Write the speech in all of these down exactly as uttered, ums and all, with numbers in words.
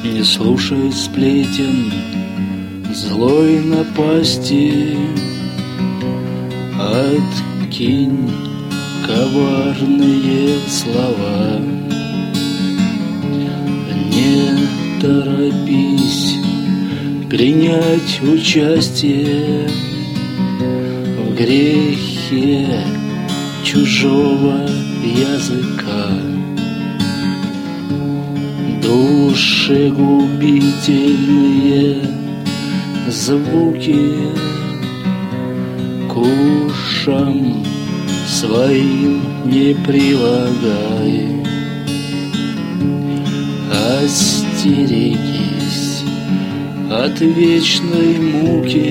Не слушай сплетен злой напасти, откинь коварные слова. Не торопись принять участие в грехе чужого языка. Душегубительные звуки к ушам своим не прилагай. Остерегись от вечной муки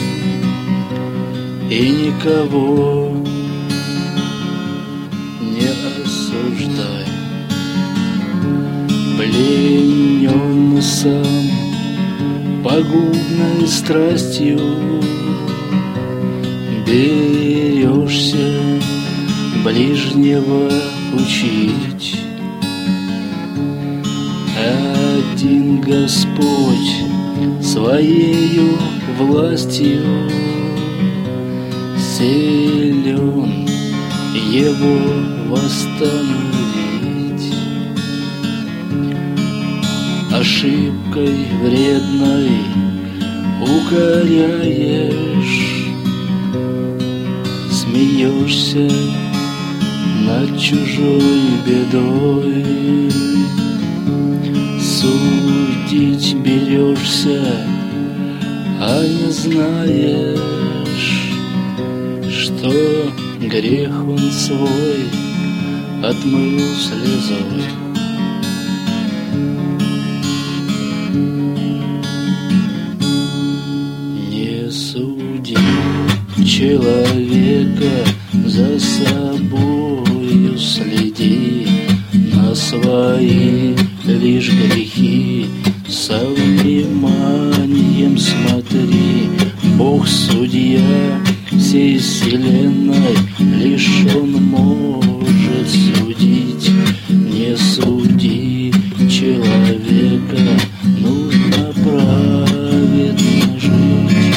и никого не осуждай. Пленен сам пагубной страстью, берешься ближнего учить. Один Господь своею властью силен его восстановить. Ошибкой вредной укоряешь, смеешься над чужой бедой. Судить берешься, а не знаешь, что грех он свой отмыл слезой. Не суди человека, за собою следи, на свои лишь грехи со вниманием смотри. Бог судья всей вселенной, лишь Он может судить. Не суди человека, нужно праведно жить.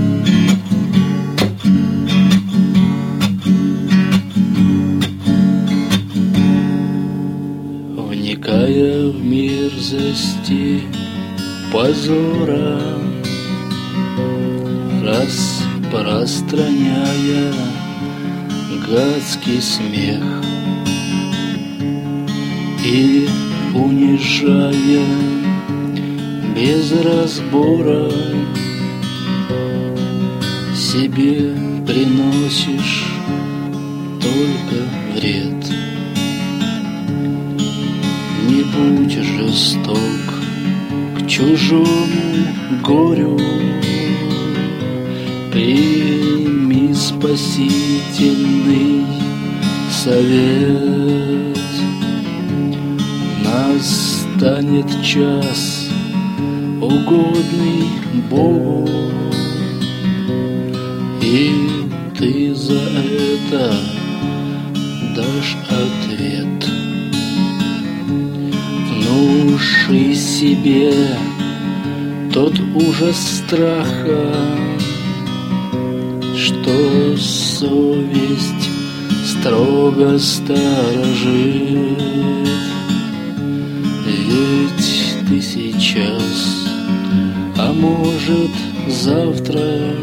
Вникая в мерзости позора, распространяя гадский смех и унижая без разбора, себе приносишь только вред. Не будь жесток к чужому горю, прими спасительный совет. Настанет час, угодный Богу, и ты за это дашь ответ. Внуши себе тот ужас страха, что совесть строго сторожит. Ведь ты сейчас, а может завтра,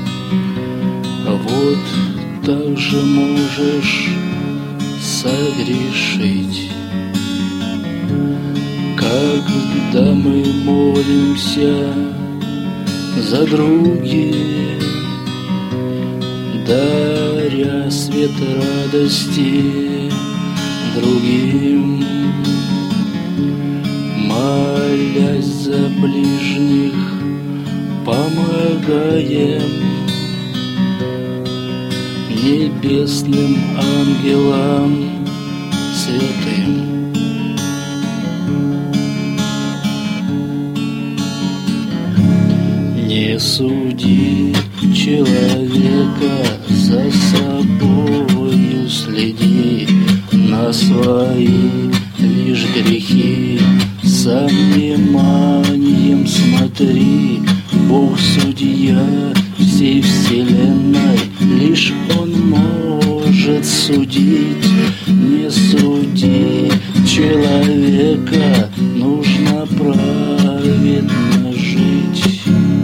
вот так же можешь согрешить. Когда мы молимся за других, даря свет радости другим, молясь за ближних, помогаем небесным ангелам святым. Не суди человека, за собою следи, на свои лишь грехи со вниманием вселенной лишь Он может судить. Не суди человека, нужно праведно жить.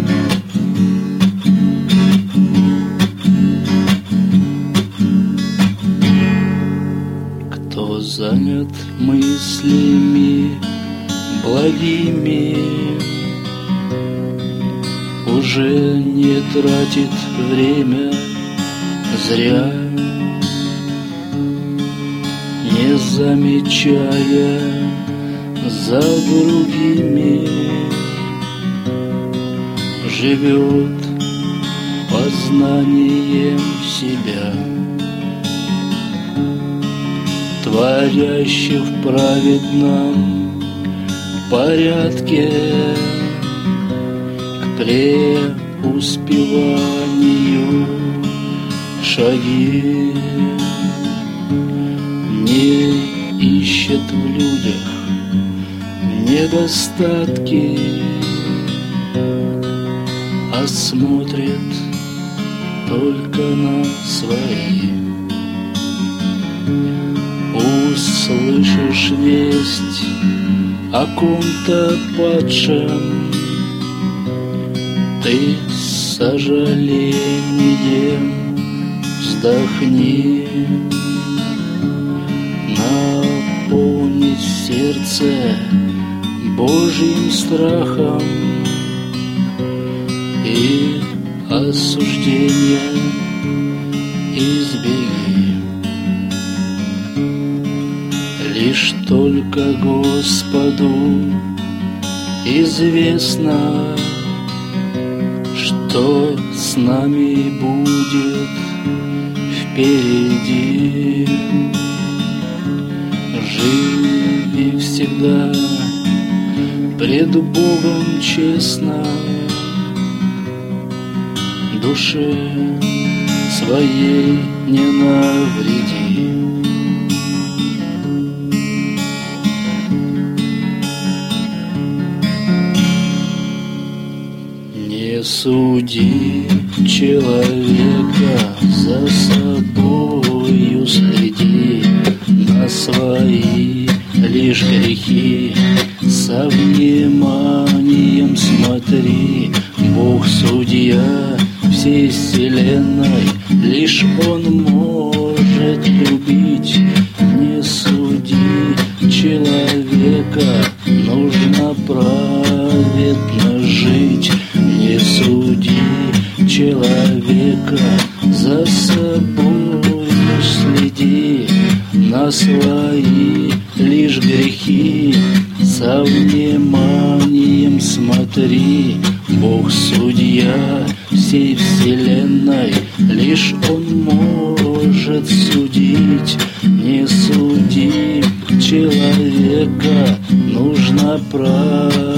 Кто занят мыслями благими, уже не тратит время зря, не замечая за другими, живет познанием себя, творящий в праведном порядке к преуспеванию шаги, не ищет в людях недостатки, а смотрит только на свои. Услышишь весть о ком-то падшем, ты с сожалением вздохни, наполни сердце Божьим страхом и осуждения избеги. Лишь только Господу известно, что с нами будет впереди. Живи всегда пред Богом честно, душе своей не навреди. Не суди человека, за собою следи, на свои лишь грехи со вниманием смотри. Бог судья всей вселенной, лишь Он может любить. Не суди человека, нужно праведно жить. Не суди человека, за собой следи, на свои лишь грехи со вниманием смотри. Бог судья всей вселенной, лишь Он может судить. Не суди человека, нужно праведно